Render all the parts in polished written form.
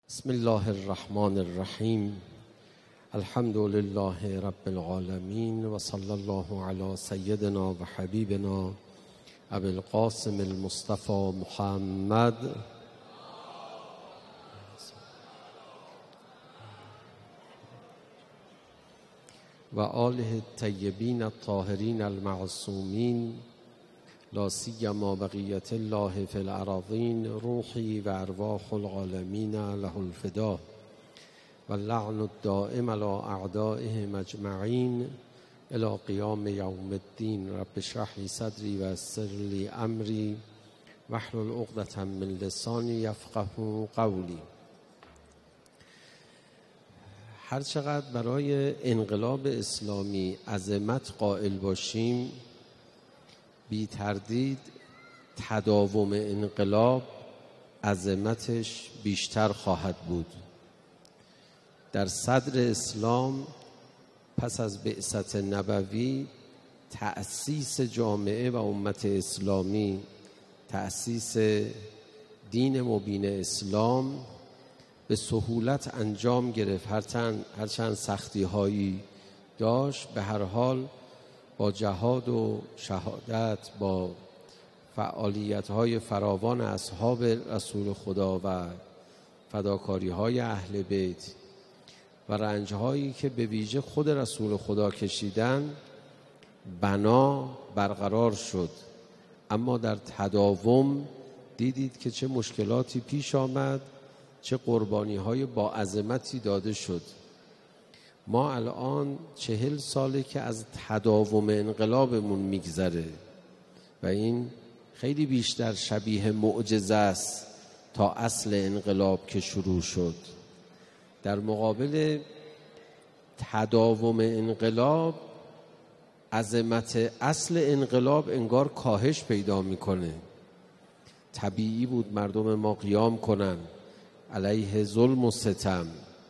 بسم الله الرحمن الرحیم. الحمد لله رب العالمین و صلی الله علی سیدنا و حبیبنا ابی القاسم المصطفى محمد و آله الطیبین الطاهرین المعصومین، لا سیما بقیت الله فی الأراضین، روحی و ارواح العالمین له الفدا و اللعن الدائم علی اعدائهم اجمعین الی قیام یوم الدین. رب اشرح لی صدری و یسر لی امری واحلل عقدة من لسانی یفقهوا قولی. هر چقدر برای انقلاب اسلامی عظمت قائل باشیم، بی تردید تداوم انقلاب عظمتش بیشتر خواهد بود. در صدر اسلام پس از بعثت نبوی تأسیس جامعه و امت اسلامی، تأسیس دین مبین اسلام به سهولت انجام گرفت. هرچند سختی هایی داشت، به هر حال با جهاد و شهادت، با فعالیت‌های فراوان اصحاب رسول خدا و فداکاری‌های اهل بیت و رنج‌هایی که به ویژه خود رسول خدا کشیدن، بنا برقرار شد. اما در تداوم دیدید که چه مشکلاتی پیش آمد، چه قربانی‌های با عظمتی داده شد. ما الان 40 ساله که از تداوم انقلابمون میگذره و این خیلی بیشتر شبیه معجزه است تا اصل انقلاب که شروع شد. در مقابل تداوم انقلاب، عظمت اصل انقلاب انگار کاهش پیدا میکنه. طبیعی بود مردم ما قیام کنن علیه ظلم و ستم.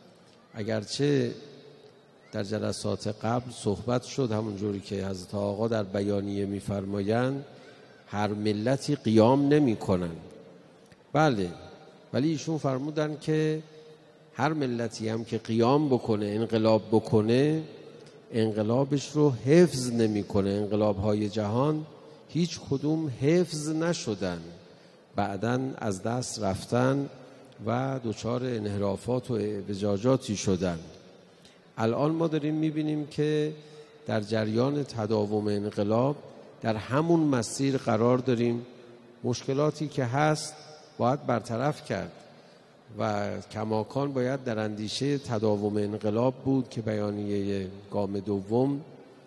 اگرچه در جلسات قبل صحبت شد، همونجوری که حضرت آقا در بیانیه می‌فرمایند هر ملتی قیام نمی‌کنن. بله، ولی ایشون فرمودن که هر ملتی هم که قیام بکنه، انقلاب بکنه، انقلابش رو حفظ نمی‌کنه. انقلاب‌های جهان هیچ کدوم حفظ نشدن، بعداً از دست رفتن و دچار انحرافات و اعوجاجاتی شدن. الان ما داریم میبینیم که در جریان تداوم انقلاب در همون مسیر قرار داریم. مشکلاتی که هست باید برطرف کرد و کماکان باید در اندیشه تداوم انقلاب بود که بیانیه گام دوم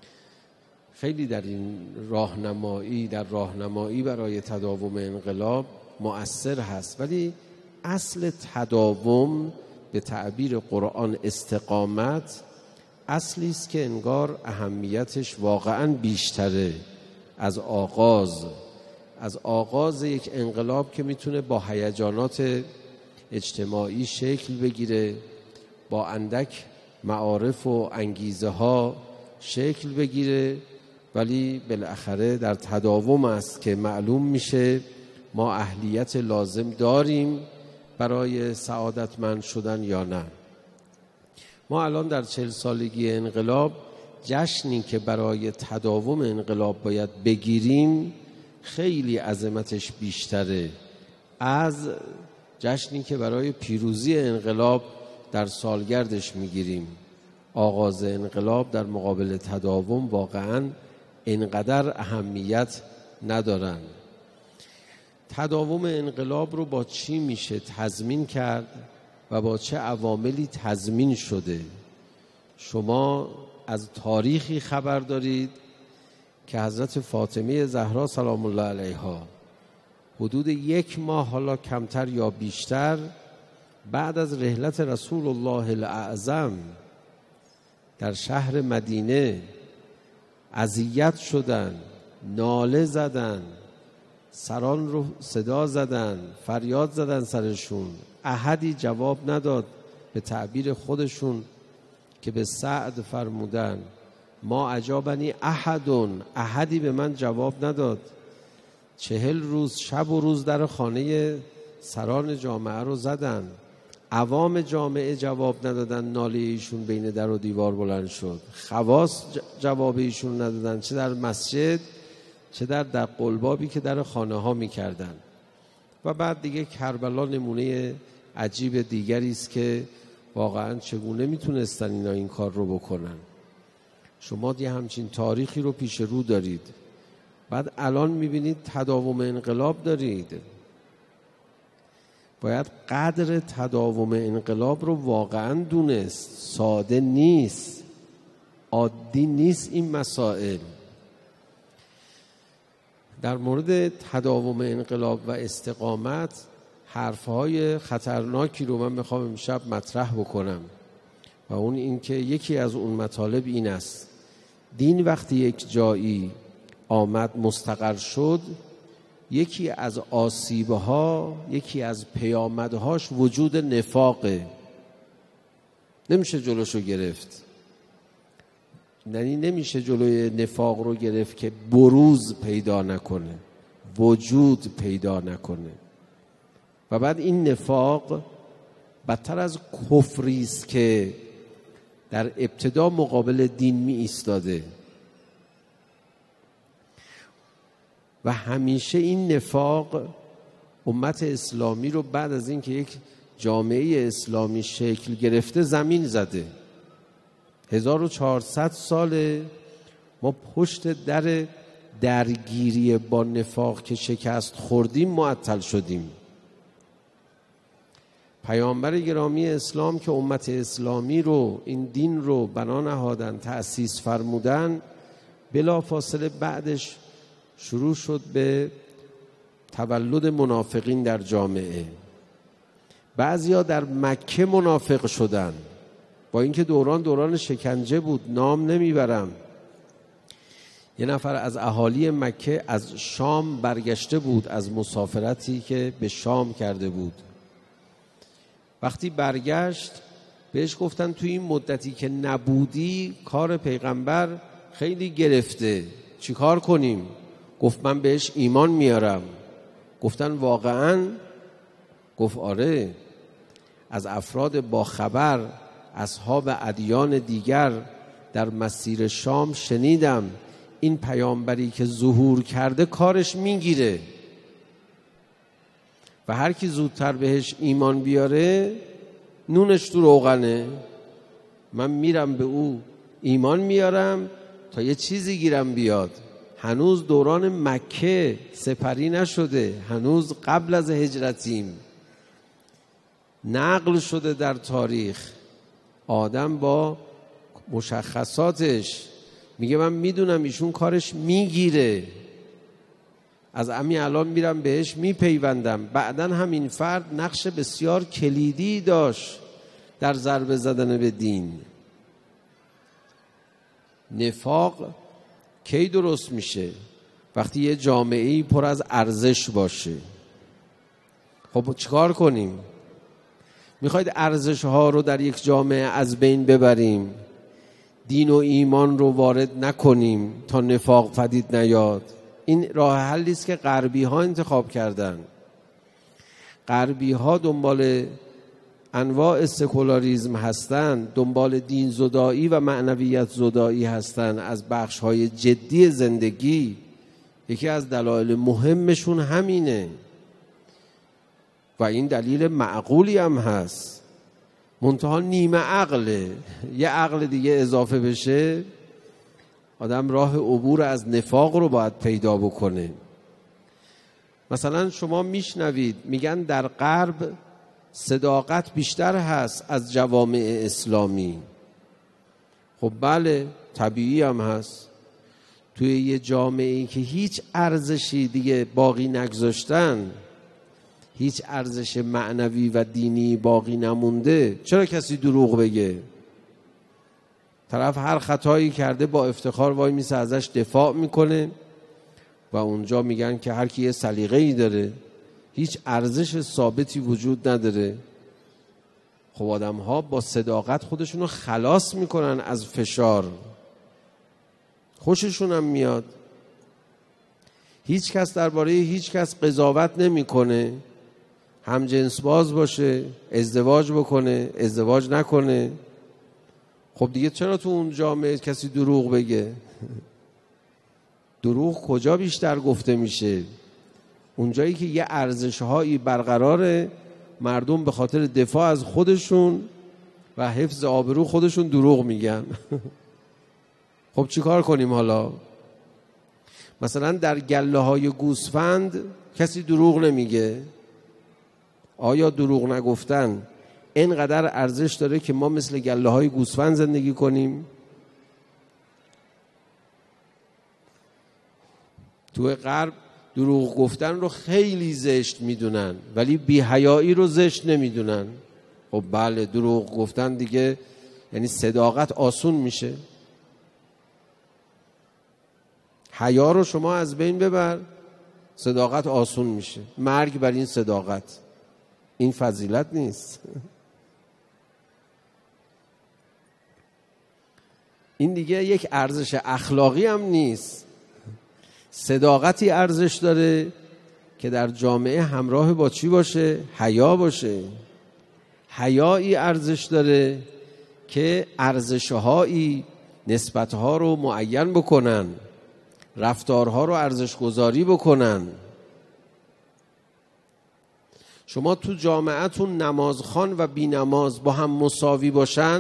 خیلی در این راهنمایی برای تداوم انقلاب مؤثر هست. ولی اصل تداوم به تعبیر قرآن استقامت اصلی است که انگار اهمیتش واقعاً بیشتره از آغاز یک انقلاب که میتونه با هیجانات اجتماعی شکل بگیره، با اندک معارف و انگیزه ها شکل بگیره، ولی بالاخره در تداوم است که معلوم میشه ما اهلیت لازم داریم برای سعادتمند شدن یا نه. ما الان در 40 سالگی انقلاب جشنی که برای تداوم انقلاب باید بگیریم خیلی عظمتش بیشتره از جشنی که برای پیروزی انقلاب در سالگردش میگیریم. آغاز انقلاب در مقابل تداوم واقعاً اینقدر اهمیت ندارن. تداوم انقلاب رو با چی میشه تضمین کرد و با چه عواملی تضمین شده؟ شما از تاریخی خبر دارید که حضرت فاطمه زهرا سلام الله علیها حدود 1 ماه، حالا کمتر یا بیشتر، بعد از رحلت رسول الله الاعظم در شهر مدینه اذیت شدن، ناله زدن، سران رو صدا زدن، فریاد زدن سرشون. احدی جواب نداد. به تعبیر خودشون که به سعد فرمودن ما اجابنی احدی به من جواب نداد. 40 روز شب و روز در خانه سران جامعه رو زدن. عوام جامعه جواب ندادن، ناله ایشون بین در و دیوار بلند شد. خواص جواب ایشون ندادن، چه در مسجد چه در قلبابی که در خانه ها میکردن. و بعد دیگه کربلا نمونه عجیب دیگری است که واقعا چگونه میتونستن اینا این کار رو بکنن. شما یه همچین تاریخی رو پیش رو دارید، بعد الان میبینید تداوم انقلاب دارید. باید قدر تداوم انقلاب رو واقعا دونست. ساده نیست، عادی نیست این مسائل. در مورد تداوم انقلاب و استقامت حرفهای خطرناکی رو من میخوام امشب مطرح بکنم و اون این که یکی از اون مطالب این است: دین وقتی یک جایی آمد مستقر شد، یکی از آسیبها، یکی از پیامدهاش وجود نفاقه. نمیشه جلوشو گرفت. یعنی نمیشه جلوی نفاق رو گرفت که بروز پیدا نکنه، وجود پیدا نکنه. و بعد این نفاق بدتر از کفری است که در ابتدا مقابل دین می ایستاده و همیشه این نفاق امت اسلامی رو بعد از اینکه یک جامعه اسلامی شکل گرفته زمین زده. 1400 سال ما پشت در درگیری با نفاق که شکست خوردیم معطل شدیم. پیامبر گرامی اسلام که امت اسلامی رو، این دین رو بنا نهادن، تأسیس فرمودن، بلا فاصله بعدش شروع شد به تولد منافقین در جامعه. بعضیا در مکه منافق شدن، با اینکه دوران شکنجه بود، نام نمیبرم. یه نفر از اهالی مکه از شام برگشته بود، از مسافرتی که به شام کرده بود. وقتی برگشت بهش گفتن توی این مدتی که نبودی کار پیغمبر خیلی گرفته، چی کار کنیم؟ گفت من بهش ایمان میارم. گفتن واقعاً؟ گفت آره، از افراد با خبر، اصحاب ادیان دیگر در مسیر شام شنیدم این پیامبری که ظهور کرده کارش میگیره و هر کی زودتر بهش ایمان بیاره نونش تو روغنه. من میرم به او ایمان میارم تا یه چیزی گیرم بیاد. هنوز دوران مکه سپری نشده، هنوز قبل از هجرتیم. نقل شده در تاریخ، آدم با مشخصاتش میگه من میدونم ایشون کارش میگیره، از همین الان میرم بهش میپیوندم. بعدن همین فرد نقش بسیار کلیدی داشت در ضربه زدن به دین. نفاق کی درست میشه؟ وقتی یه جامعه‌ای پر از ارزش باشه. خب چیکار کنیم؟ میخواید ارزش‌ها رو در یک جامعه از بین ببریم، دین و ایمان رو وارد نکنیم تا نفاق پدید نیاد؟ این راه حلی است که غربی ها انتخاب کردن. غربی ها دنبال انواع سکولاریسم هستن، دنبال دین زدایی و معنویت زدایی هستن از بخش های جدی زندگی. یکی از دلایل مهمشون همینه و این دلیل معقولی هم هست، منتها نیمه عقله. یه عقل دیگه اضافه بشه، آدم راه عبور از نفاق رو باید پیدا بکنه. مثلا شما میشنوید میگن در غرب صداقت بیشتر هست از جوامع اسلامی. خب بله، طبیعی هم هست. توی یه جامعه‌ای که هیچ ارزشی دیگه باقی نگذاشتن، هیچ ارزش معنوی و دینی باقی نمونده، چرا کسی دروغ بگه؟ طرف هر خطایی کرده با افتخار وای میسه ازش دفاع میکنه و اونجا میگن که هر کی یه سلیقه‌ای داره، هیچ ارزش ثابتی وجود نداره. خب آدم ها با صداقت خودشونو خلاص میکنن از فشار، خوششون هم میاد. هیچ کس درباره هیچ کس قضاوت نمیکنه، هم جنس باز باشه، ازدواج بکنه، ازدواج نکنه. خب دیگه چرا تو اون جامعه کسی دروغ بگه؟ دروغ کجا بیشتر گفته میشه؟ اونجایی که یه ارزش‌هایی برقراره، مردم به خاطر دفاع از خودشون و حفظ آبرو خودشون دروغ میگن. خب چیکار کنیم حالا؟ مثلا در گله‌های گوسفند کسی دروغ نمیگه. آیا دروغ نگفتن اینقدر ارزش داره که ما مثل گله‌های گوسفند زندگی کنیم؟ تو غرب دروغ گفتن رو خیلی زشت میدونن، ولی بی‌حیایی رو زشت نمیدونن. خب بله، دروغ گفتن دیگه یعنی صداقت آسون میشه. حیا رو شما از بین ببر، صداقت آسون میشه. مرگ بر این صداقت. این فضیلت نیست. این دیگه یک ارزش اخلاقی هم نیست. صداقتی ارزش داره که در جامعه همراه با چی باشه؟ حیا باشه. حیایی ارزش داره که ارزش‌هایی، نسبت‌ها رو معین بکنن، رفتارها رو ارزش گذاری بکنن. شما تو جامعهتون نمازخوان و بی نماز با هم مساوی باشن،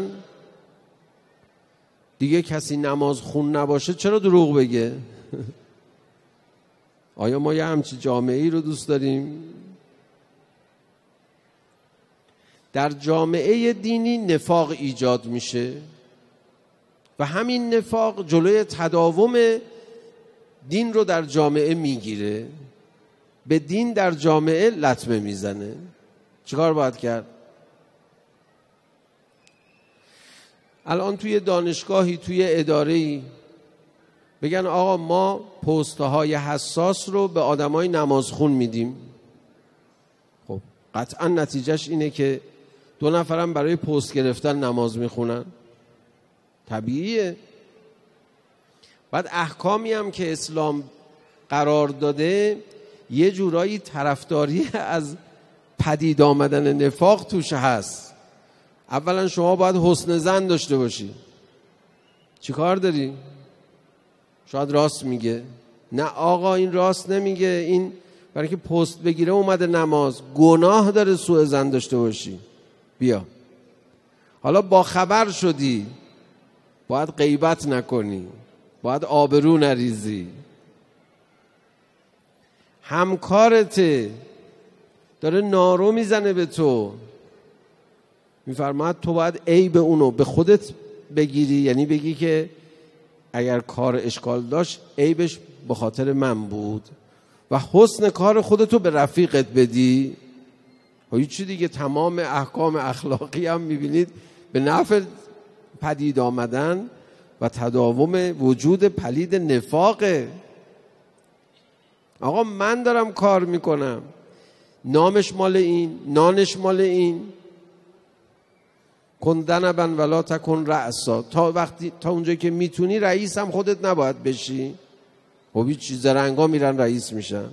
دیگه کسی نماز خون نباشه چرا دروغ بگه؟ آیا ما یه همچی جامعه‌ای رو دوست داریم؟ در جامعه دینی نفاق ایجاد میشه و همین نفاق جلوی تداوم دین رو در جامعه میگیره، به دین در جامعه لطمه میزنه. چیکار باید کرد؟ الان توی دانشگاهی، توی اداره‌ای بگن آقا ما پست‌های حساس رو به آدمای نمازخون میدیم. خب قطعا نتیجهش اینه که 2 نفرم برای پست گرفتن نماز میخونن. طبیعیه. بعد احکامی هم که اسلام قرار داده یه جورایی طرفداری از پدید آمدن نفاق توش هست. اولا شما باید حسن ظن داشته باشی. چی کار داری؟ شاید راست میگه. نه آقا این راست نمیگه، این برای که پست بگیره اومده نماز، گناه داره سوء ظن داشته باشی. بیا حالا با خبر شدی، باید غیبت نکنی، باید آبرو نریزی. همکارته داره نارو میزنه به تو، میفرماید تو باید عیب اونو به خودت بگیری، یعنی بگی که اگر کار اشکال داشت عیبش به خاطر من بود و حسن کار خودتو به رفیقت بدی. هیچی دیگه. تمام احکام اخلاقی هم میبینید به نفع پدید آمدن و تداوم وجود پلید نفاقه. آقا من دارم کار میکنم، نامش مال این، نانش مال این. کن دنبن ولا تکن رأسا. تا اونجایی که میتونی رئیس هم خودت نباید بشی. خب هیچ زرنگا میرن رئیس میشن،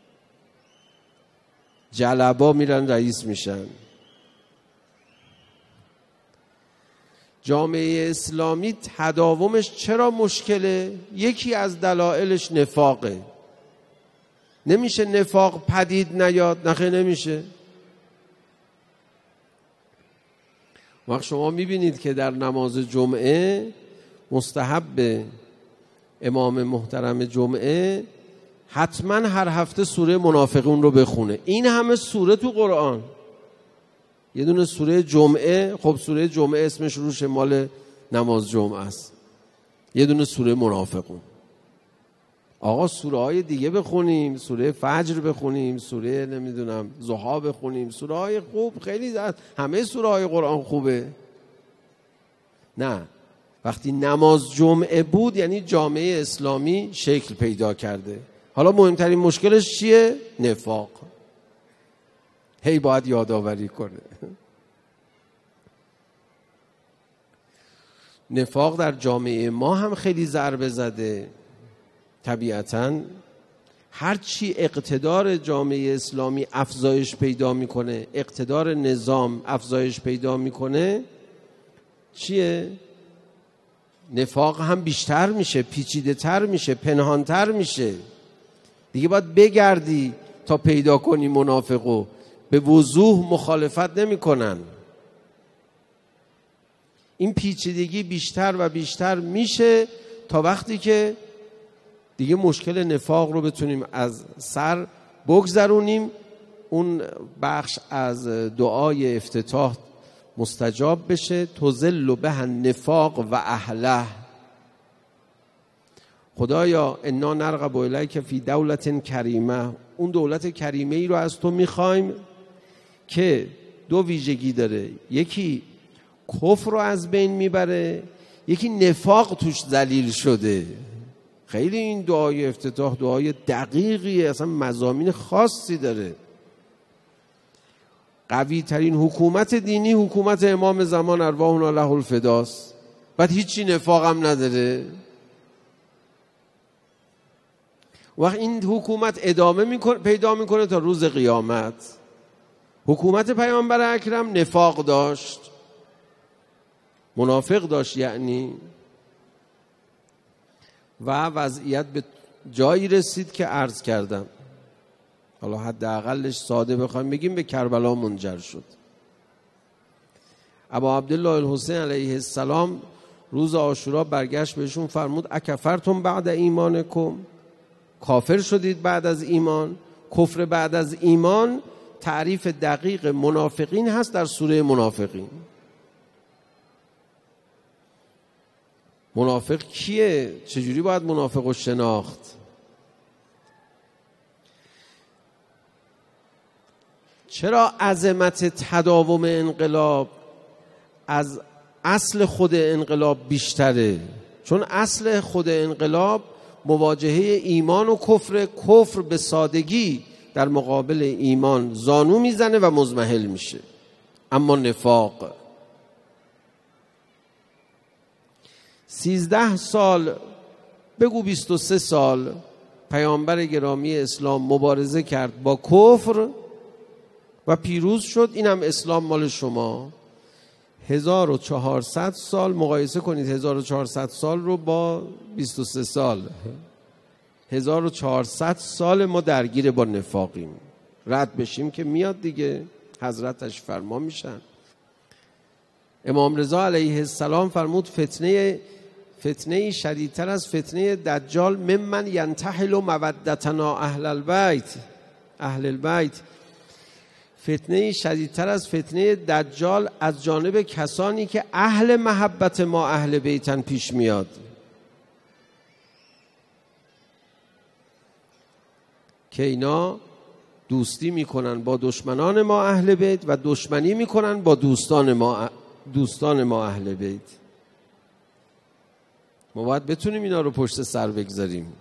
جلبا میرن رئیس میشن. جامعه اسلامی تداومش چرا مشکله؟ یکی از دلایلش نفاقه. نمیشه نفاق پدید نیاد، نخه نمیشه. وقت شما میبینید که در نماز جمعه مستحب امام محترم جمعه حتما هر هفته سوره منافقون رو بخونه. این همه سوره تو قرآن، یه دونه سوره جمعه. خب سوره جمعه اسمش روش مال نماز جمعه است. یه دونه سوره منافقون. آقا سوره های دیگه بخونیم، سوره فجر بخونیم، سوره نمیدونم ضحی بخونیم، سوره های خوب خیلی همه سوره های قرآن خوبه. نه، وقتی نماز جمعه بود یعنی جامعه اسلامی شکل پیدا کرده. حالا مهمترین مشکلش چیه؟ نفاق. هی باید یادآوری کنه. نفاق در جامعه ما هم خیلی ضربه زده. طبیعتاً هرچی اقتدار جامعه اسلامی افزایش پیدا میکنه، اقتدار نظام افزایش پیدا میکنه، چیه؟ نفاق هم بیشتر میشه، پیچیده تر میشه، پنهانتر میشه. دیگه باید بگردی تا پیدا کنی منافقو. به وضوح مخالفت نمیکنن. این پیچیدگی بیشتر و بیشتر میشه تا وقتی که دیگه مشکل نفاق رو بتونیم از سر بگذرونیم. اون بخش از دعای افتتاح مستجاب بشه. تذل به النفاق و اهله. خدایا انا نرغب الیک فی دولت کریمه. اون دولت کریمه ای رو از تو میخوایم که دو ویژگی داره. یکی کفر رو از بین میبره، یکی نفاق توش ذلیل شده. خیلی این دعای افتتاح دعای دقیقیه، اصلا مضامین خاصی داره. قوی ترین حکومت دینی حکومت امام زمان ارواحنا له الفداست. بعد هیچی نفاق هم نداره. وقت این حکومت ادامه پیدا میکنه تا روز قیامت. حکومت پیامبر اکرم نفاق داشت، منافق داشت یعنی، و وضعیت به جایی رسید که عرض کردم، حالا حداقلش ساده بخوایم بگیم به کربلا منجر شد. ابا عبدالله الحسین علیه السلام روز عاشورا برگشت بهشون فرمود اکفرتم بعد ایمانکم؟ کافر شدید بعد از ایمان؟ کفر بعد از ایمان تعریف دقیق منافقین هست در سوره منافقین. منافق کیه؟ چجوری باید منافق رو شناخت؟ چرا عظمت تداوم انقلاب از اصل خود انقلاب بیشتره؟ چون اصل خود انقلاب مواجهه ایمان و کفر. کفر به سادگی در مقابل ایمان زانو میزنه و مضمحل میشه. اما نفاق 13 سال بگو 23 سال پیامبر گرامی اسلام مبارزه کرد با کفر و پیروز شد. اینم اسلام مال شما. 1400 سال مقایسه کنید 1400 سال رو با 23 سال. 1400 سال ما درگیر با نفاقیم. رد بشیم که میاد دیگه، حضرتش فرما میشن. امام رضا علیه السلام فرمود فتنه شدیدتر از فتنه دجال ممن ینتحل مودتنا اهل البیت. فتنه شدیدتر از فتنه دجال از جانب کسانی که اهل محبت ما اهل بیتن پیش میاد. که اینا دوستی میکنن با دشمنان ما اهل بیت و دشمنی میکنن با دوستان ما اهل بیت. ما باید بتونیم اینا رو پشت سر بگذاریم.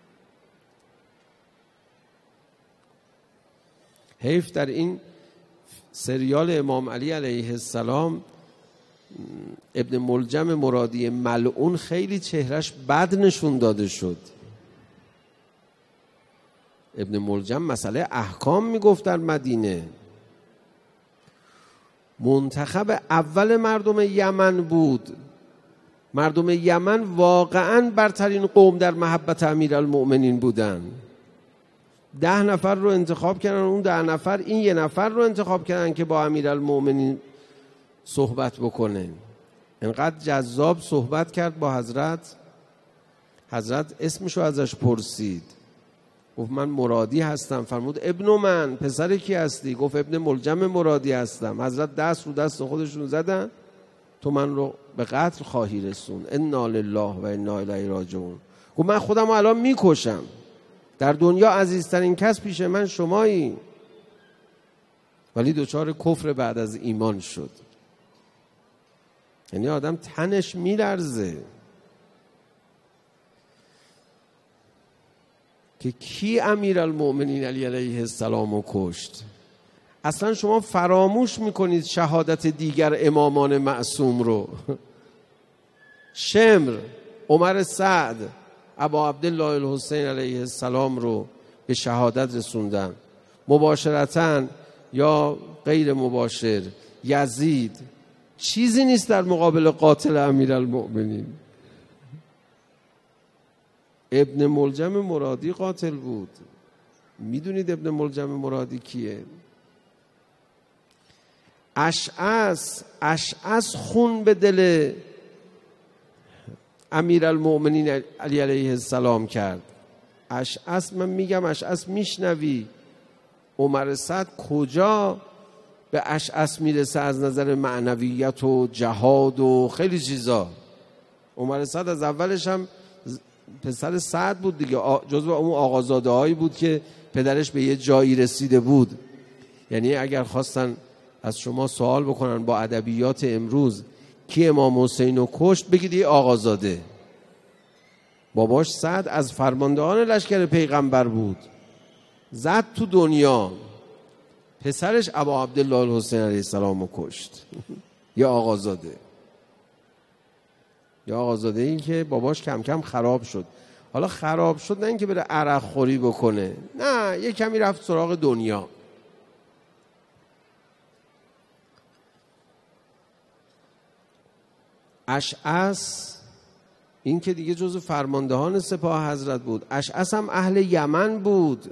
حیف در این سریال امام علی علیه السلام ابن ملجم مرادی ملعون خیلی چهرش بد نشون داده شد. ابن ملجم مسئله احکام میگفت در مدینه. منتخب اول مردم یمن بود. مردم یمن واقعاً برترین قوم در محبت امیرالمؤمنین بودن. 10 نفر رو انتخاب کردن، اون 10 نفر این 1 نفر رو انتخاب کردن که با امیرالمؤمنین صحبت بکنه. انقدر جذاب صحبت کرد با حضرت اسمشو ازش پرسید. گفت من مرادی هستم. فرمود ابن من، پسر کی هستی؟ گفت ابن ملجم مرادی هستم. حضرت دست رو دست خودشون زدن، تو من رو به قتل خواهی رسون. انا لله و انا الیه راجعون. گفت من خودم رو الان میکشم. در دنیا عزیزترین کس پیش من شمایی. ولی دچار کفر بعد از ایمان شد. یعنی آدم تنش میلرزه که کی امیرالمؤمنین علی علیه السلام رو کشت. اصلا شما فراموش میکنید شهادت دیگر امامان معصوم رو. شمر، عمر سعد، ابا عبدالله الحسین علیه السلام رو به شهادت رسوندن، مباشرتاً یا غیر مباشر. یزید چیزی نیست در مقابل قاتل امیرالمؤمنین. ابن ملجم مرادی قاتل بود. میدونید ابن ملجم مرادی کیه؟ اشعث خون به دل امیرالمؤمنین علی علیه السلام کرد. اشعث، من میگم اشعث میشنوی، عمر سعد کجا به اشعث میرسه از نظر معنویت و جهاد و خیلی چیزا. عمر سعد از اولش هم پسر سعد بود دیگه، جزو اون آقازاده هایی بود که پدرش به یه جایی رسیده بود. یعنی اگر خواستن از شما سوال بکنن با ادبیات امروز کی امام حسین رو کشت، بگید یه آقازاده. باباش سعد از فرماندهان لشکر پیغمبر بود، زد تو دنیا. پسرش ابا عبدالله الحسین علیه السلام رو کشت. یه آقازاده. یه آقازاده این که باباش کم کم خراب شد. حالا خراب شد نه اینکه بره عرق خوری بکنه، نه، یه کمی رفت سراغ دنیا. اشعث این که دیگه جزو فرماندهان سپاه حضرت بود. اشعث هم اهل یمن بود.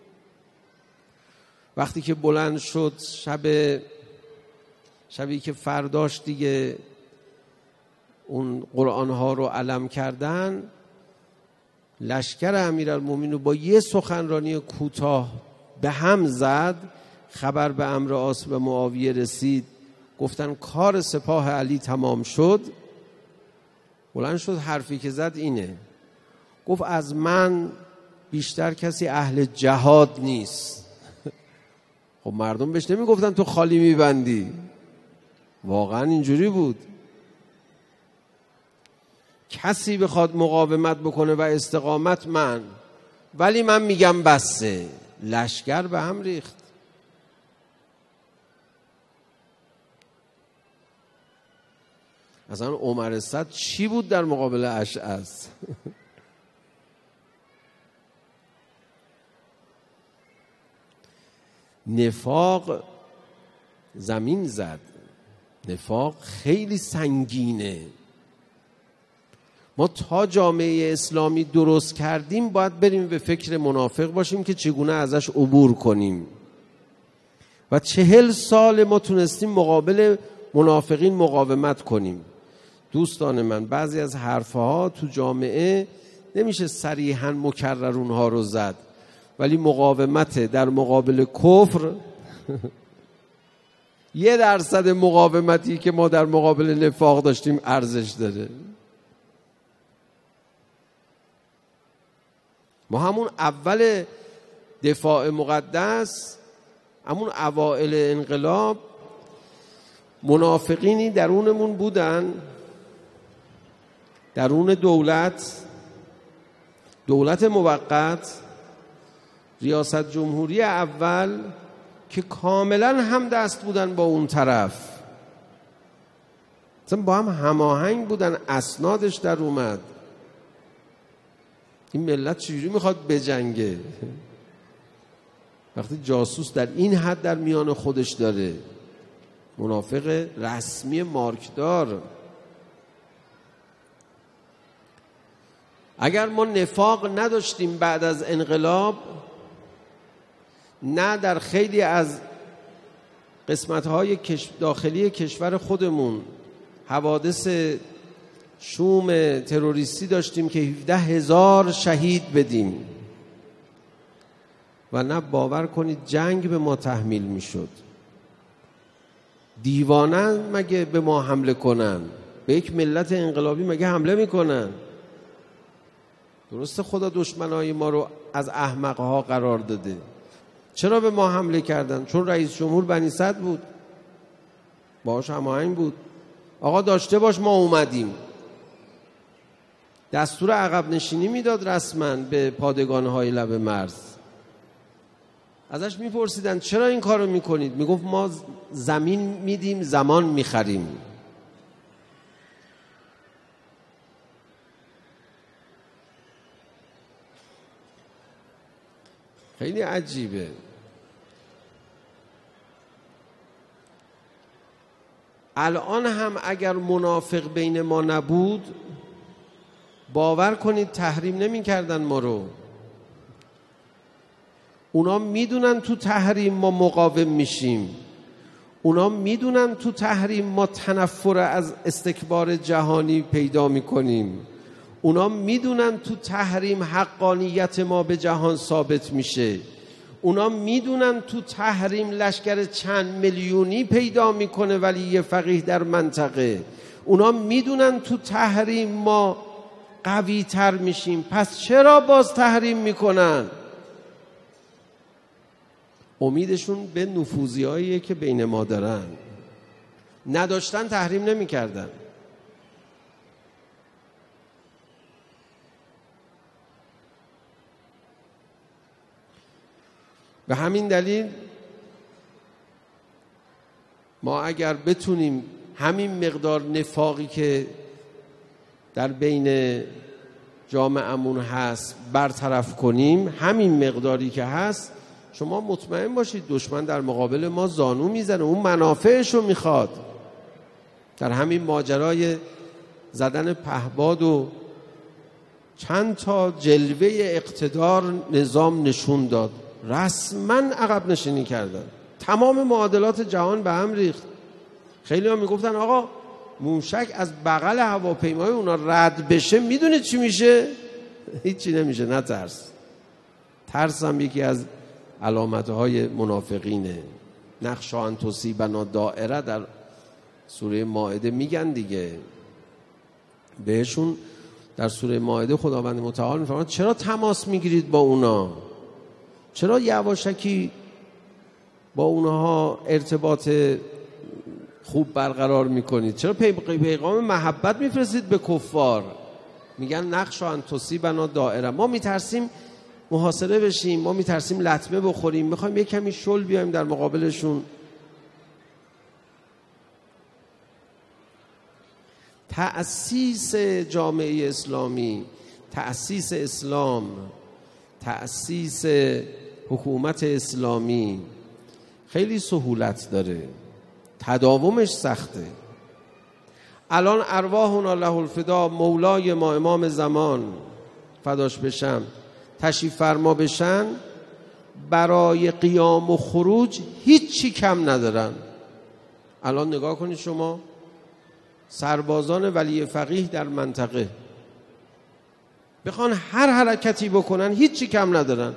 وقتی که بلند شد شبی که فرداش دیگه اون قرآن ها رو علم کردن، لشکر امیرالمومنین رو با یه سخنرانی کوتاه به هم زد. خبر به امر عاص و معاویه رسید، گفتن کار سپاه علی تمام شد. بلند شد حرفی که زد اینه، گفت از من بیشتر کسی اهل جهاد نیست. خب مردم بهش نمی گفتن تو خالی میبندی، واقعا اینجوری بود. کسی بخواد مقاومت بکنه و استقامت من، ولی من میگم بسه. لشکر به هم ریخت. اصلا عمر سعد چی بود در مقابل اشعث؟ نفاق زمین زد. نفاق خیلی سنگینه. ما تا جامعه اسلامی درست کردیم باید بریم به فکر منافق باشیم که چگونه ازش عبور کنیم. و 40 سال ما تونستیم مقابل منافقین مقاومت کنیم. دوستان من، بعضی از حرفها تو جامعه نمیشه صریحاً مکرر اونها رو زد، ولی مقاومت در مقابل کفر 1% مقاومتی که ما در مقابل نفاق داشتیم ارزش داره. ما همون اول دفاع مقدس، همون اوائل انقلاب، منافقینی درونمون بودن، درون دولت موقت، ریاست جمهوری اول، که کاملا هم دست بودن با اون طرف، مثلا با هم هماهنگ بودن، اسنادش در اومد. این ملت چجوری میخواد بجنگه وقتی جاسوس در این حد در میان خودش داره؟ منافق رسمی مارکدار. اگر ما نفاق نداشتیم بعد از انقلاب، نه در خیلی از قسمت‌های داخلی کشور خودمون حوادث شوم تروریستی داشتیم که 17,000 شهید بدیم، و نه باور کنید جنگ به ما تحمیل میشد. دیوانن مگه به ما حمله کنن؟ به یک ملت انقلابی مگه حمله میکنن؟ درسته خدا دشمنای ما رو از احمقها قرار داده. چرا به ما حمله کردن؟ چون رئیس جمهور بنی سعد بود، باهاش هماهنگ بود. آقا داشته باش ما اومدیم. دستور عقب نشینی میداد رسما به پادگان‌های لب مرز. ازش میپرسیدن چرا این کارو میکنید؟ میگفت ما زمین میدیم، زمان میخریم. خیلی عجیبه. الان هم اگر منافق بین ما نبود، باور کنید تحریم نمی کردن ما رو. اونا میدونن تو تحریم ما مقاوم میشیم، اونا میدونن تو تحریم ما تنفر از استکبار جهانی پیدا میکنیم، اونا میدونن تو تحریم حقانیت ما به جهان ثابت میشه، اونا میدونن تو تحریم لشکر چند میلیونی پیدا میکنه ولی یه فقیه در منطقه، اونا میدونن تو تحریم ما قوی تر میشیم، پس چرا باز تحریم میکنن؟ امیدشون به نفوذیاییه که بین ما دارن. نداشتن تحریم نمیکردن. به همین دلیل ما اگر بتونیم همین مقدار نفاقی که در بین جامعه‌مون هست برطرف کنیم، همین مقداری که هست، شما مطمئن باشید دشمن در مقابل ما زانو میزنه، اون منافعش رو میخواد. در همین ماجرای زدن پهباد و چند تا جلوه اقتدار نظام نشون داد، رسما عقب نشینی کردن، تمام معادلات جهان به هم ریخت. خیلی ها میگفتن آقا موشک از بغل هواپیمای اونا رد بشه میدونید چی میشه؟ هیچی نمیشه، نترس. ترس هم یکی از علامتهای منافقینه. نخشی ان تصیبنا دائره در سوره مائده میگن دیگه، بهشون در سوره مائده خداوند متعال میفرماید چرا تماس میگیرید با اونا؟ چرا یواشکی با اونها ارتباط خوب برقرار میکنید؟ چرا پیغام محبت میفرستید به کفار؟ میگن نخشی ان تصیبنا دائره، ما میترسیم محاصره بشیم، ما میترسیم لطمه بخوریم، میخوایم یک کمی شل بیایم در مقابلشون. تأسیس جامعه اسلامی، تأسیس اسلام، تأسیس حکومت اسلامی خیلی سهولت داره، تداومش سخته. الان ارواحنا له الفدا، مولای ما امام زمان فداش بشم تشریف فرما بشن، برای قیام و خروج هیچی کم ندارن. الان نگاه کنید شما، سربازان ولی فقیه در منطقه بخوان هر حرکتی بکنن هیچی کم ندارن.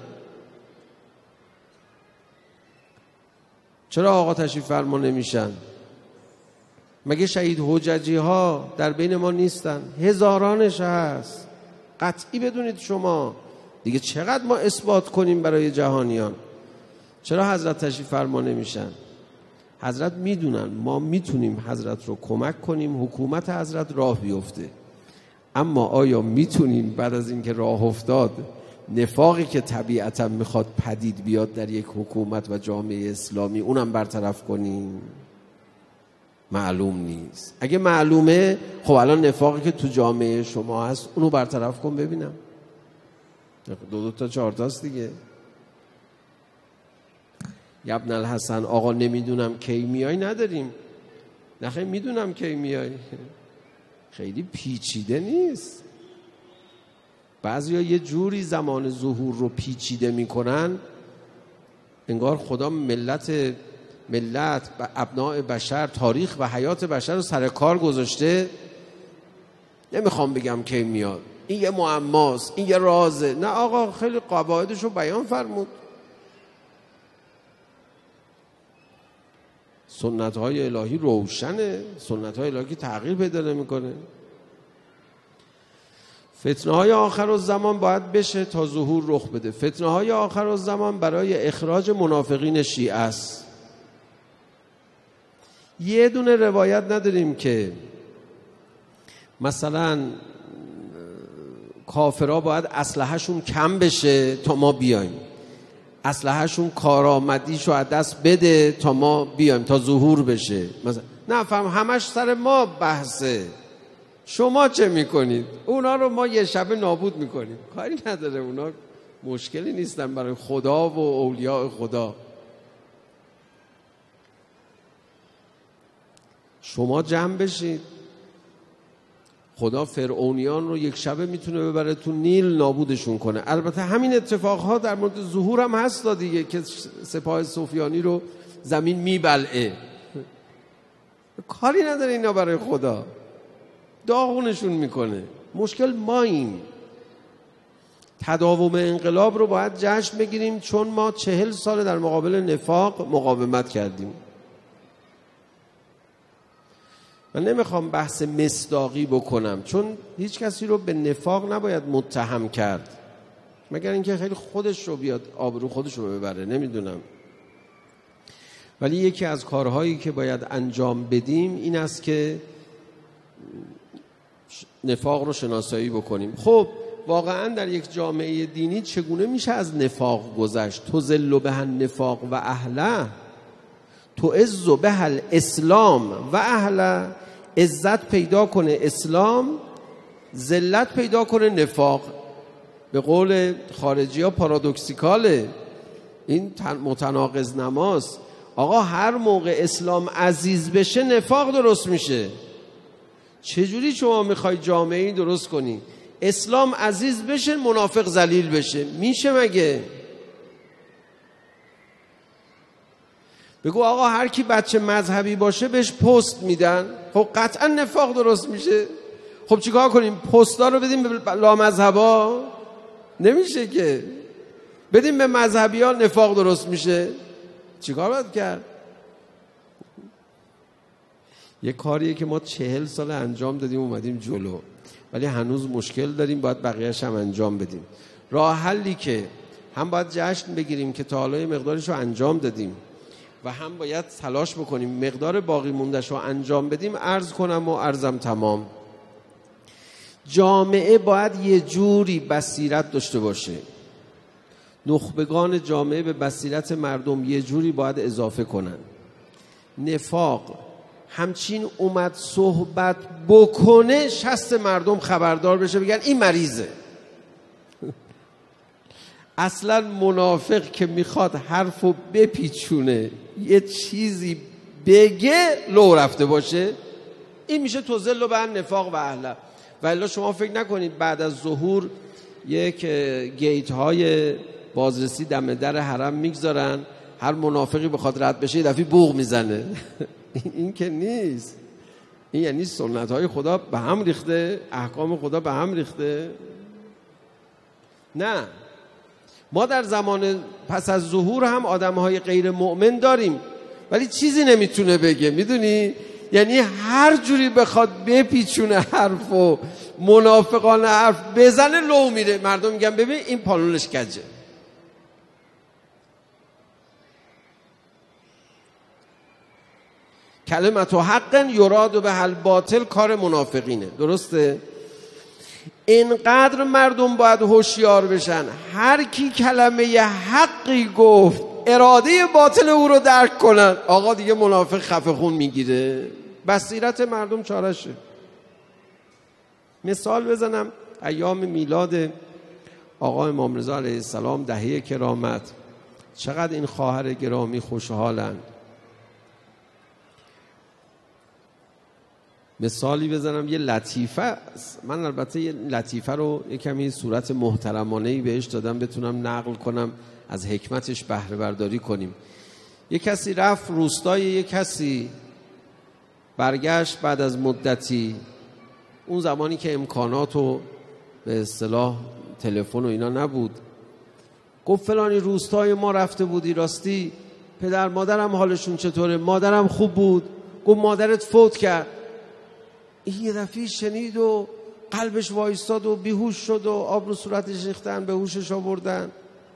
چرا آقا تشریف فرما نمیشن؟ مگه شهید حججی ها در بین ما نیستن؟ هزارانش هست. قطعی بدونید شما دیگه چقدر ما اثبات کنیم برای جهانیان. چرا حضرت تشریف فرما نمیشن؟ حضرت میدونن ما میتونیم حضرت رو کمک کنیم حکومت حضرت راه بیفته، اما آیا میتونیم بعد از اینکه راه افتاد نفاقی که طبیعتا میخواد پدید بیاد در یک حکومت و جامعه اسلامی اونم برطرف کنیم؟ معلوم نیست. اگه معلومه خب الان نفاقی که تو جامعه شما هست اونو برطرف کن ببینم. دو تا چهار تاست دیگه. ابن الحسن آقا نمیدونم کی میای نداریم. نخیر میدونم کی میای. خیلی پیچیده نیست. بعضیا یه جوری زمان ظهور رو پیچیده میکنن انگار خدا ملت و ابناء بشر، تاریخ و حیات بشر رو سر کار گذاشته. نمیخوام بگم کی میاد، این یه معماست، این یه رازه. نه آقا خیلی قواعدش رو بیان فرمود. سنت های الهی روشنه، سنت های الهی تغییر پیدا نمیکنه. فتنه های آخر الزمان باید بشه تا ظهور رخ بده. فتنه های آخر الزمان برای اخراج منافقین شیعه است. یه دونه روایت نداریم که مثلا کافرها باید اسلحه‌شون کم بشه تا ما بیایم، اسلحه‌شون کارآمدیشو از دست بده تا ما بیایم، تا ظهور بشه. مثلا نه فهم همش سر ما بحثه. شما چه میکنید؟ اونا رو ما یه شبه نابود میکنیم، کاری نداره. اونا مشکلی نیستن برای خدا و اولیاء خدا. شما جمع بشید، خدا فرعونیان رو یک شبه میتونه ببره تو نیل نابودشون کنه. البته همین اتفاقها در مورد ظهور هم هست دیگه، که سپاه سفیانی رو زمین میبلعه. کاری نداره اینا برای خدا، داغونشون میکنه. مشکل ما این تداوم انقلاب رو باید جشن بگیریم، چون ما 40 سال در مقابل نفاق مقاومت کردیم. من نمیخوام بحث مصداقی بکنم، چون هیچ کسی رو به نفاق نباید متهم کرد، مگر اینکه خیلی خودش رو بیاد آبرو خودش رو ببره، نمیدونم. ولی یکی از کارهایی که باید انجام بدیم این است که نفاق رو شناسایی بکنیم. خب واقعا در یک جامعه دینی چگونه میشه از نفاق گذشت؟ تذل به النفاق و اهله، تعز به الاسلام و اهله. عزت پیدا کنه اسلام، ذلت پیدا کنه نفاق. به قول خارجی ها پارادوکسیکاله، این متناقض نماست. آقا هر موقع اسلام عزیز بشه نفاق درست میشه. چجوری شما میخوای جامعه‌ای درست کنی اسلام عزیز بشه منافق ذلیل بشه؟ میشه مگه؟ بگو آقا هر کی بچه مذهبی باشه بهش پست میدن، خب قطعا نفاق درست میشه. خب چیکار کنیم؟ پستا رو بدیم به لامذهبا؟ نمیشه که. بدیم به مذهبی ها نفاق درست میشه. چیکار باید کرد؟ یه کاریه که ما 40 سال انجام دادیم اومدیم جلو، ولی هنوز مشکل داریم، باید بقیه‌اش هم انجام بدیم. راه حلی که هم باید جشن بگیریم که تا حالا مقدارش رو انجام دادیم و هم باید تلاش بکنیم مقدار باقی مونده‌اش رو انجام بدیم. عرض کنم و عرضم تمام. جامعه باید یه جوری بصیرت داشته باشه. نخبگان جامعه به بصیرت مردم یه جوری باید اضافه کنن. نفاق همچین اومد صحبت بکنه شست مردم خبردار بشه، بگن این مریضه. اصلا منافق که میخواد حرفو بپیچونه یه چیزی بگه لو رفته باشه، این میشه تذل به النفاق و اهله. و الا شما فکر نکنید بعد از ظهور یک گیت های بازرسی دم در حرم میگذارن، هر منافقی بخواد رد بشه یه دفعه بوق میزنه. این که نیست. این یعنی سنت های خدا به هم ریخته، احکام خدا به هم ریخته. نه، ما در زمان پس از ظهور هم آدم های غیر مؤمن داریم، ولی چیزی نمیتونه بگه. میدونی؟ یعنی هر جوری بخواد بپیچونه حرف و منافقانه حرف بزنه لو میره. مردم میگن ببین این پالونش کجه. کلمت و حق یراد به الباطل کار منافقینه. درسته؟ اینقدر مردم باید هوشیار بشن هر کی کلمه حقی گفت اراده باطل او رو درک کنن. آقا دیگه منافق خفه خون میگیره. بصیرت مردم چارشه. مثال بزنم، ایام میلاد آقا امام رضا علیه السلام، دهه کرامت، چقدر این خواهر گرامی خوشحالن. مثالی بزنم، یه لطیفه است. من البته یه لطیفه رو یه کمی صورت محترمانه‌ای بهش دادم بتونم نقل کنم، از حکمتش بهره برداری کنیم. یه کسی رفت روستای یه کسی، برگشت بعد از مدتی، اون زمانی که امکانات و به اصطلاح تلفن و اینا نبود، گفت فلانی روستای ما رفته بودی، راستی پدر مادرم حالشون چطوره؟ مادرم خوب بود. گفت مادرت فوت کرد. این یه دفعه شنید و قلبش وایستاد و بیهوش شد و آب رو صورتش ریختن، به هوشش آوردن.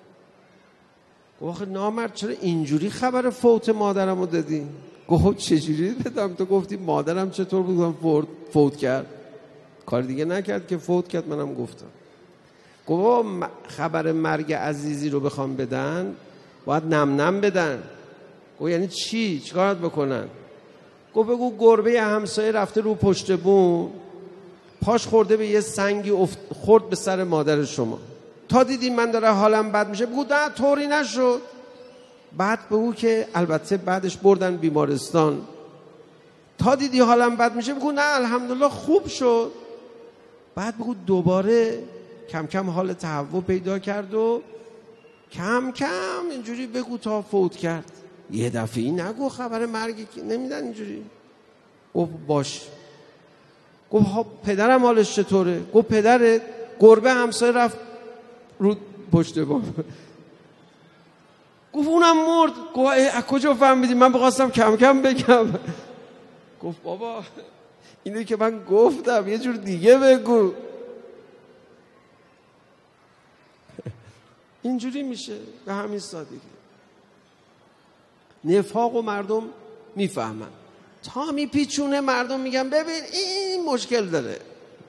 گفت نامرد چرا اینجوری خبر فوت مادرم رو دادی؟ گفت چجوری بدم؟ تو گفتی مادرم چطور بود؟ فوت کرد. کار دیگه نکرد که فوت کرد، منم گفتم. گفت خبر مرگ عزیزی رو بخوام بدن باید نم نم بدن. گفت یعنی چی؟ چیکارت بکنن؟ گفت بگو گربه همسایه رفته رو پشت بوم، پاش خورده به یه سنگی، خورد به سر مادر شما. تا دیدی من داره حالم بد میشه بگو نه طوری نشد. بعد بگو که البته بعدش بردن بیمارستان. تا دیدی حالم بد میشه بگو نه الحمدلله خوب شد. بعد بگو دوباره کم کم حال تهوع پیدا کرد و کم کم اینجوری بگو تا فوت کرد. یه دفعی نگو خبر مرگی که نمیدن اینجوری. گفت باش. گفت ها پدرم حالش چطوره؟ گفت پدرت گربه همسایه رفت رو پشت بام. گفت اونم مرد. گفت از کجا فهمیدی؟ من بخواستم کم کم بگم. گفت بابا اینو که من گفتم یه جور دیگه بگو. اینجوری میشه به همین سادگی. نفاق و مردم میفهمن، تا میپیچونه مردم میگن ببین این مشکل داره.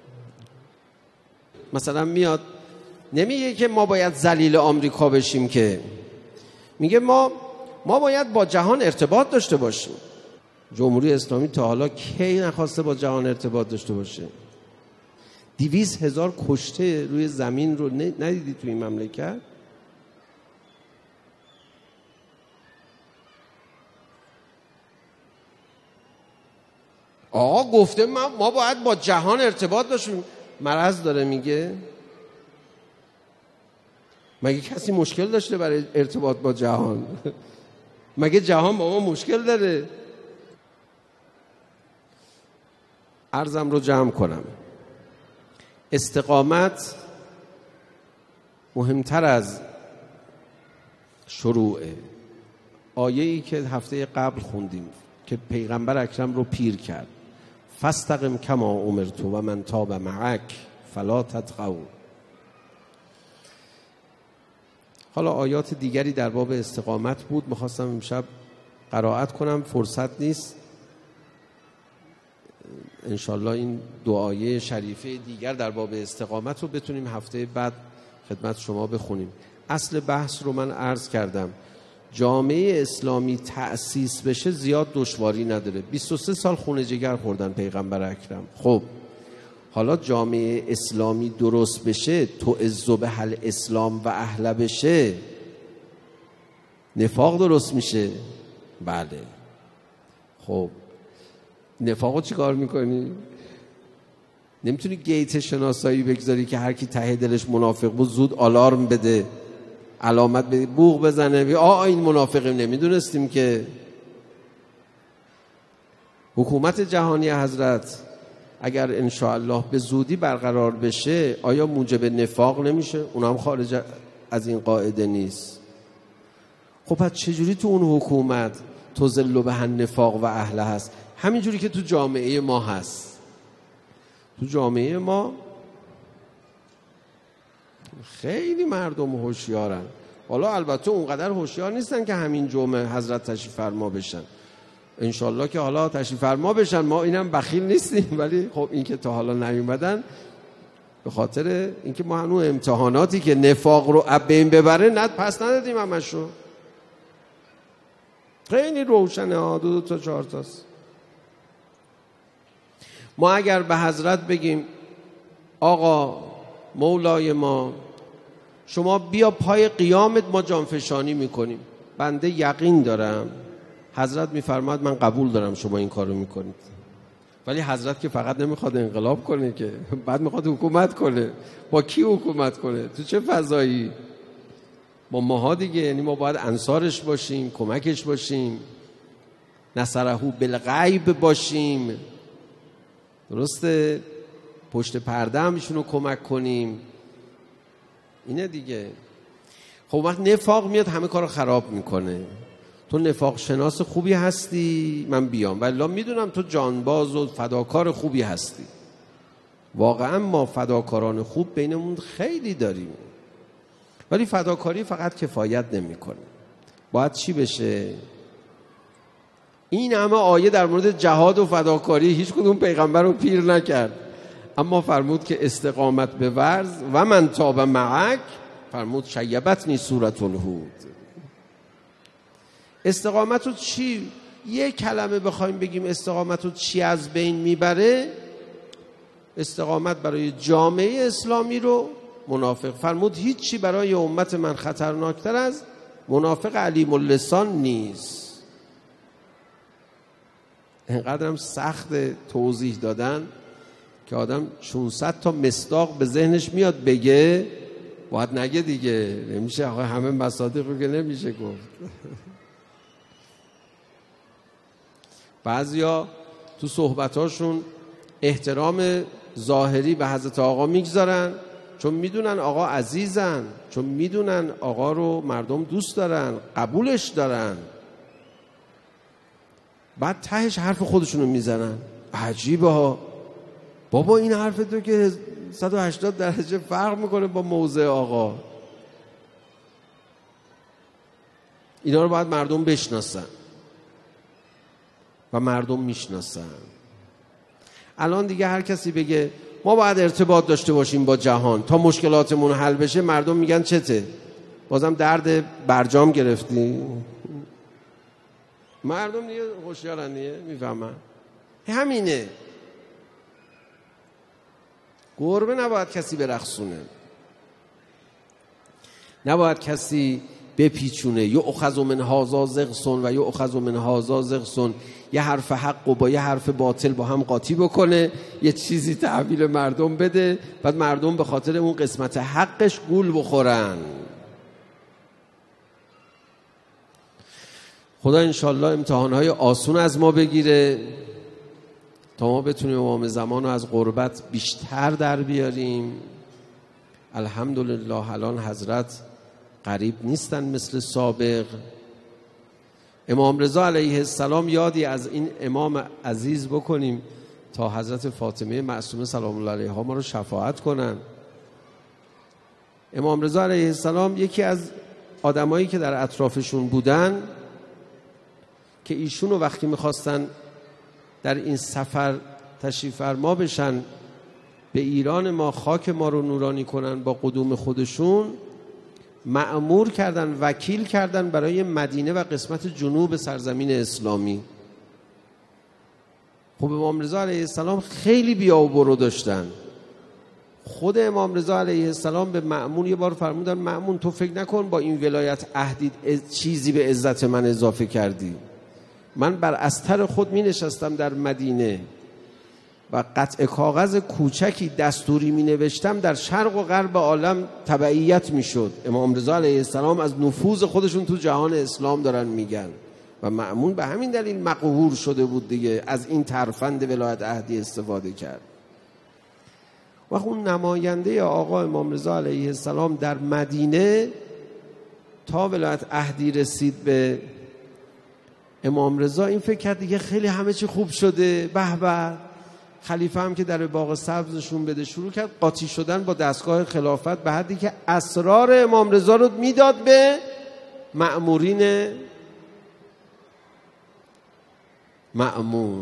مثلا میاد نمیگه که ما باید ذلیل آمریکا بشیم، که میگه ما باید با جهان ارتباط داشته باشیم. جمهوری اسلامی تا حالا کی نخواسته با جهان ارتباط داشته باشه؟ 200,000 کشته روی زمین رو ندیدی توی این مملکت؟ آقا گفته ما باید با جهان ارتباط داشتیم. مرض داره میگه؟ مگه کسی مشکل داشته برای ارتباط با جهان؟ مگه جهان با ما مشکل داره؟ عرضم رو جمع کنم. استقامت مهمتر از شروعه. آیه‌ای که هفته قبل خوندیم که پیغمبر اکرم رو پیر کرد، فاستقم کما امرت و من تاب معک فلا تطغوا. حالا آیات دیگری در باب استقامت بود، میخواستم امشب قرائت کنم، فرصت نیست. انشالله این دو آیه شریفه دیگر در باب استقامت رو بتونیم هفته بعد خدمت شما بخونیم. اصل بحث رو من عرض کردم. جامعه اسلامی تأسیس بشه زیاد دشواری نداره. 23 سال خون جگر خوردن پیغمبر اکرم. خب حالا جامعه اسلامی درست بشه، تو عزوبه الاسلام و اهل بشه، نفاق درست میشه. بله. خب نفاقو چی کار میکنی؟ نمیتونی گیت شناسایی بگذاری که هر کی ته دلش منافق بود زود آلارم بده، علامت بده، بوق بزنه این منافقیم. نمیدونستیم که حکومت جهانی حضرت اگر انشاءالله به زودی برقرار بشه آیا موجب نفاق نمیشه؟ اونم خارج از این قاعده نیست. خب پس چجوری تو اون حکومت تذل به النفاق و اهل هست؟ همینجوری که تو جامعه ما هست. تو جامعه ما خیلی مردم هوشیارن. حالا البته اونقدر هوشیار نیستن که همین جمعه حضرت تشریف فرما بشن. انشالله که حالا تشریف فرما بشن، ما اینم بخیل نیستیم، ولی خب این که تا حالا نیومدن به خاطر اینکه ما هنوز امتحاناتی که نفاق رو از بین ببره پس ندادیم همشو. خیلی روشنه 2 تا 4 تاست. ما اگر به حضرت بگیم آقا مولای ما شما بیا پای قیامت ما جانفشانی میکنیم، بنده یقین دارم حضرت میفرماد من قبول دارم شما این کارو میکنید. ولی حضرت که فقط نمیخواد انقلاب کنه، که بعد میخواد حکومت کنه. با کی حکومت کنه؟ تو چه فضایی؟ با ماها دیگه. یعنی ما باید انصارش باشیم، کمکش باشیم، نصره بالغیب باشیم، درسته؟ پشت پرده هم ایشونو کمک کنیم. اینه دیگه. خب وقت نفاق میاد همه کارو خراب میکنه. تو نفاق شناس خوبی هستی من بیام، ولی میدونم تو جانباز و فداکار خوبی هستی. واقعا ما فداکاران خوب بینمون خیلی داریم، ولی فداکاری فقط کفایت نمیکنه. باید چی بشه؟ این همه آیه در مورد جهاد و فداکاری هیچ کدوم پیغمبر رو پیر نکرد، اما فرمود که استقامت به ورز و من تاب معک، فرمود شیبتنی سورة الهود. استقامت رو چی؟ یک کلمه بخوایم بگیم استقامت رو چی از بین میبره؟ استقامت برای جامعه اسلامی رو منافق. فرمود هیچی برای امت من خطرناکتر از منافق علیم اللسان نیست. اینقدرم سخت توضیح دادن که آدم 600 تا مصداق به ذهنش میاد بگه، باید نگه دیگه، نمیشه آقا همه مصادیق رو که نمیشه گفت. بعضیا تو صحبتاشون احترام ظاهری به حضرت آقا میگذارن، چون میدونن آقا عزیزن، چون میدونن آقا رو مردم دوست دارن، قبولش دارن، بعد تهش حرف خودشونو میزنن. عجیبه ها بابا، این حرف تو که 180 درجه فرق میکنه با موضع آقا. اینا رو باید مردم بشناسن و مردم میشناسن. الان دیگه هر کسی بگه ما باید ارتباط داشته باشیم با جهان تا مشکلاتمون حل بشه، مردم میگن چته؟ بازم درد برجام گرفتی؟ مردم دیگه هوشیارن دیگه، میفهمن همینه. گربه نباید کسی برقصونه، نباید کسی بپیچونه. یؤخذ من هذا زغصن و یؤخذ من هذا زغصن، یه حرف حق و با یه حرف باطل با هم قاطی بکنه، یه چیزی تحویل مردم بده، بعد مردم به خاطر اون قسمت حقش گول بخورن. خدا انشالله امتحانهای آسون از ما بگیره تا ما بتونیم امام زمان رو از غربت بیشتر در بیاریم. الحمدلله الان حضرت قریب نیستن مثل سابق. امام رضا علیه السلام یادی از این امام عزیز بکنیم تا حضرت فاطمه معصومه سلام الله علیها ما رو شفاعت کنن. امام رضا علیه السلام یکی از آدمایی که در اطرافشون بودن که ایشونو وقتی میخواستن در این سفر تشریف فرما بشن به ایران ما، خاک ما رو نورانی کنن با قدوم خودشون، مأمور کردن، وکیل کردن برای مدینه و قسمت جنوب سرزمین اسلامی. خب امام رضا علیه السلام خیلی بیا و برو داشتن. خود امام رضا علیه السلام به مأمون یه بار فرمودن مأمون تو فکر نکن با این ولایت عهدی چیزی به عزت من اضافه کردی. من بر استر خود می نشستم در مدینه و قطع کاغذ کوچکی دستوری می نوشتم، در شرق و غرب عالم تبعیت می شد. امام رضا علیه السلام از نفوذ خودشون تو جهان اسلام دارن میگن و مأمون به همین دلیل مقهور شده بود دیگه، از این ترفند ولایت عهدی استفاده کرد. و اون نماینده آقا امام رضا علیه السلام در مدینه تا ولایت عهدی رسید به امام رضا، این فکر کرد دیگه خیلی همه چی خوب شده، به به. خلیفه هم که در باغ سبزشون بده شروع کرد قاطی شدن با دستگاه خلافت به حدی که اسرار امام رضا رو میداد به مأمورین مأمون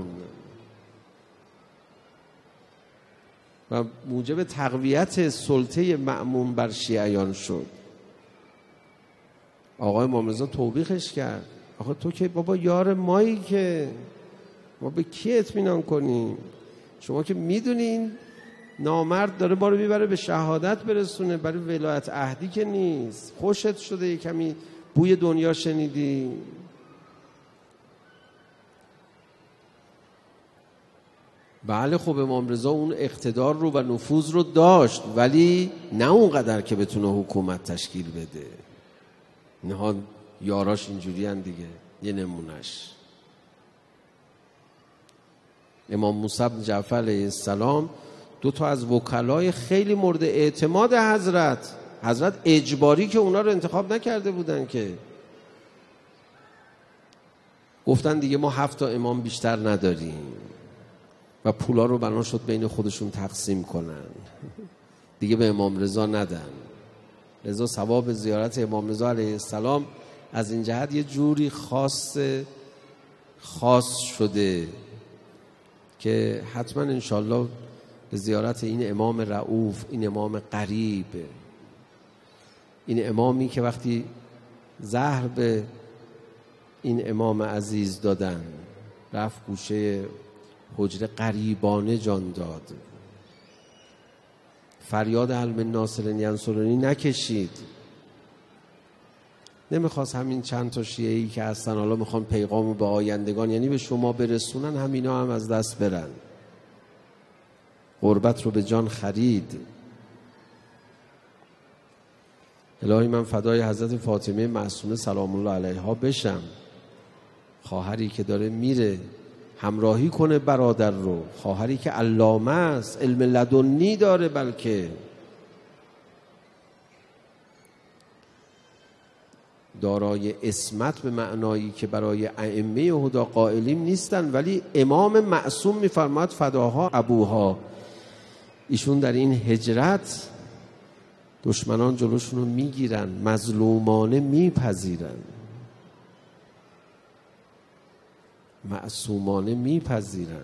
و موجب تقویت سلطه مأمون بر شیعیان شد. آقای امام رضا توبیخش کرد، آخه تو که بابا یار مایی، که ما به کی اطمینان کنیم؟ شما که میدونین نامرد داره ما رو میبره به شهادت برسونه، برای ولایت عهدی که نیست. خوشت شده یه کمی بوی دنیا شنیدی؟ بله خب امام رضا اون اقتدار رو و نفوذ رو داشت، ولی نه اونقدر که بتونه حکومت تشکیل بده. اینها یاراش اینجوری هن دیگه. یه نمونش امام موسی بن جعفر علیه السلام، دو تا از وکلای خیلی مورد اعتماد حضرت اجباری که اونا رو انتخاب نکرده بودن، که گفتن دیگه ما 7 تا امام بیشتر نداریم و پولا رو بنا شد بین خودشون تقسیم کنن، دیگه به امام رضا ندن. لذا ثواب زیارت امام رضا علیه السلام از این جهت یه جوری خاص شده که حتما انشالله به زیارت این امام رؤوف، این امام قریب، این امامی که وقتی زهر به این امام عزیز دادن رفت گوشه حجره قریبانه جان داد، فریاد هل من ناصر ینصرنی نکشید. نمیخواست همین چند تا شیعه‌ای که هستن حالا میخوان پیغامو به آیندگان یعنی به شما برسونن، همینا هم از دست برن. غربت رو به جان خرید. الهی من فدای حضرت فاطمه معصومه سلام الله علیها بشم. خواهری که داره میره همراهی کنه برادر رو، خواهری که علامه است، علم لدنی داره، بلکه دارای عصمت به معنایی که برای ائمه هدا قائلیم نیستن، ولی امام معصوم میفرماد فداها ابوها. ایشون در این هجرت دشمنان جلوشون رو میگیرن، مظلومانه میپذیرن، معصومانه میپذیرن.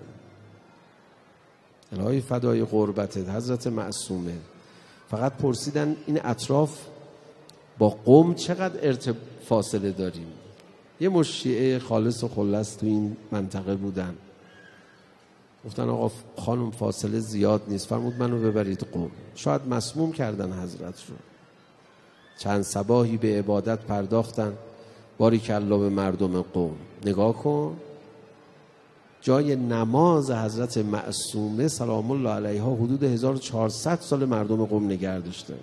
الهی فدای قربتت حضرت معصومه. فقط پرسیدن این اطراف با قوم چقدر فاصله داریم. یه مشت شیعه خالص و خلص تو این منطقه بودن، گفتن آقا خانم فاصله زیاد نیست. فرمود منو ببرید قوم. شاید مسموم کردن حضرت رو. چند صباحی به عبادت پرداختن، باریکالله به مردم قوم. نگاه کن، جای نماز حضرت معصومه سلام الله علیها حدود 1400 سال مردم قوم نگه داشته،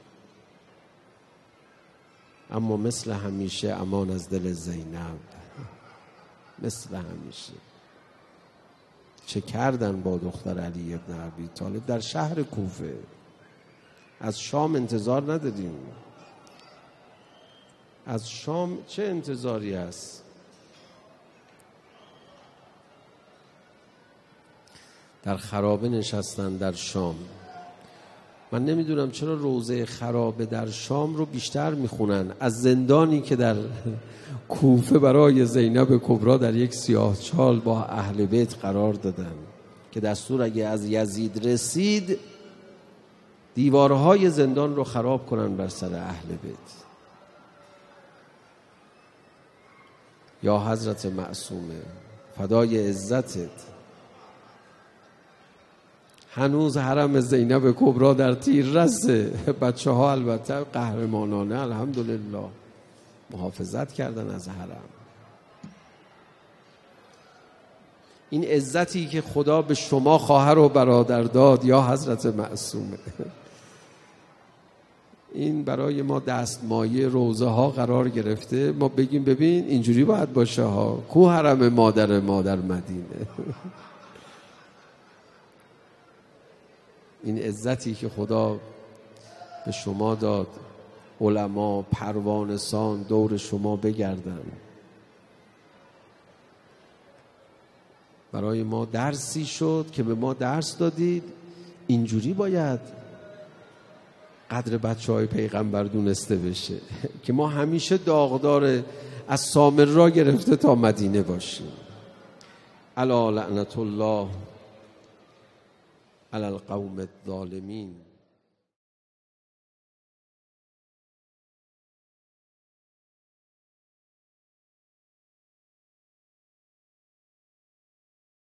اما مثل همیشه امان از دل زینب. مثل همیشه. چه کردن با دختر علی ابن ابی طالب در شهر کوفه؟ از شام انتظار نداریم. از شام چه انتظاری است؟ در خرابه نشستن در شام. من نمیدونم چرا روضه خرابه در شام رو بیشتر میخونن از زندانی که در کوفه برای زینب کبرا در یک سیاهچال با اهل بیت قرار دادن که دستور اگه از یزید رسید دیوارهای زندان رو خراب کنن بر سر اهل بیت. یا حضرت معصومه فدای عزتت، هنوز حرم زینب کبرا در تیر رسه. بچه ها البته قهرمانانه الحمدلله محافظت کردن از حرم. این عزتی که خدا به شما خواهر و برادر داد یا حضرت معصومه، این برای ما دستمایه روزه ها قرار گرفته. ما بگیم ببین اینجوری باید باشه ها، کو حرم مادر ما در مدینه. این عزتی که خدا به شما داد، علما پروانه‌سان دور شما بگردن، برای ما درسی شد که به ما درس دادید اینجوری باید قدر بچه‌های پیغمبر دونسته بشه که ما همیشه داغدار از سامرا گرفته تا مدینه باشیم. الا لعنت الله علی القوم الظالمین.